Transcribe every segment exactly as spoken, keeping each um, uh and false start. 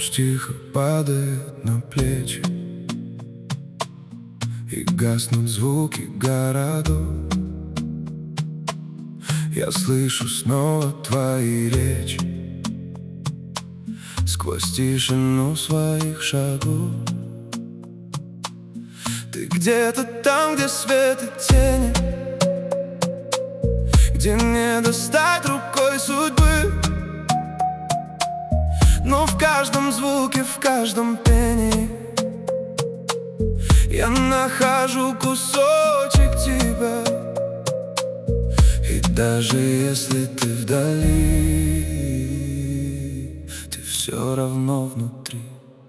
Ночь тихо падает на плечи, и гаснут звуки городов. Я слышу снова твои речи сквозь тишину своих шагов. Ты где-то там, где свет и тени, где не достать рукой судьбы. Но в каждом звуке, в каждом пении я нахожу кусочек тебя. И даже если ты вдали, ты все равно внутри.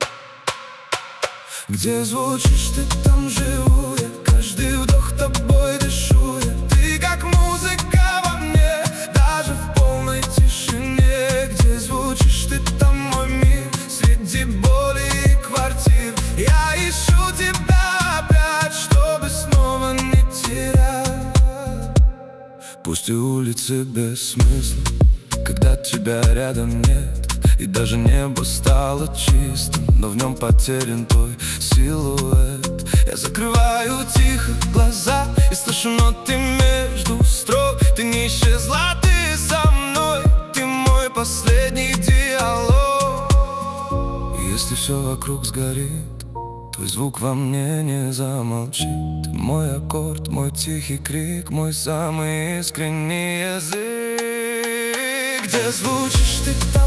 Где звучишь ты, там живу я, каждый вдох тобой дышу я. Ты как музыка во мне, даже в полной тишине. Где звучишь ты, там мой мир, среди боли и квартир. Я ищу тебя опять, чтобы снова не терять. Пусть и улицы без смысла, когда тебя рядом нет. И даже небо стало чистым, но в нем потерян твой силуэт. Я закрываю тихо глаза и слышу ноты между строк. Ты не исчезла, ты со мной, ты мой последний диалог. И если все вокруг сгорит, твой звук во мне не замолчит. Ты мой аккорд, мой тихий крик, мой самый искренний язык. Где звучишь ты там?